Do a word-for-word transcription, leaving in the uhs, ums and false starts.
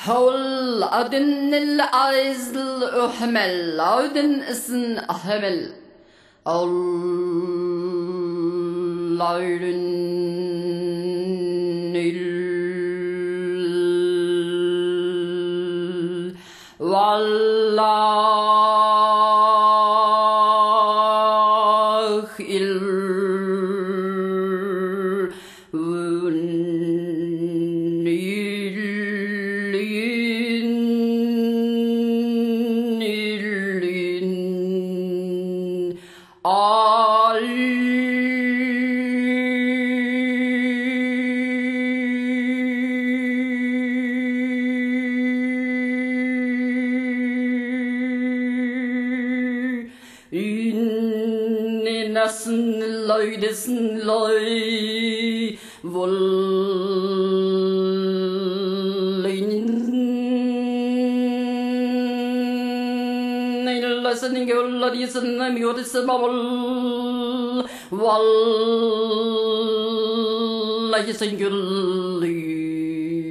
حول أدن العز الأحمل أدن اسن أحمل الليل والله Nassen Leute sind Leute wollen lassen Göller diesen Mjördes Maul Wallahi sind Gülli